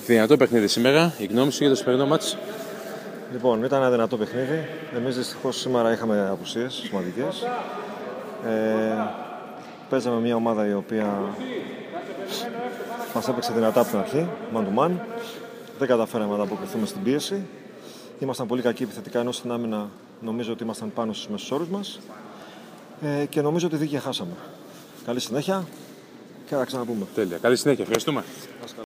Δυνατό παιχνίδι σήμερα. Η γνώμη σου για το σημερινό μάτς? Λοιπόν, ήταν ένα δυνατό παιχνίδι. Εμείς δυστυχώς σήμερα είχαμε απουσίες σημαντικές. Παίζαμε μια ομάδα η οποία μας έπαιξε δυνατά από την αρχή, man to man. Δεν καταφέραμε να ανταποκριθούμε στην πίεση. Ήμασταν πολύ κακοί επιθετικά, ενώ στην άμυνα νομίζω ότι ήμασταν πάνω στους μέσους όρους μας. Και νομίζω ότι δίκαια χάσαμε. Καλή συνέχεια και θα ξαναπούμε. Τέλεια. Καλή συνέχεια. Ευχαριστούμε.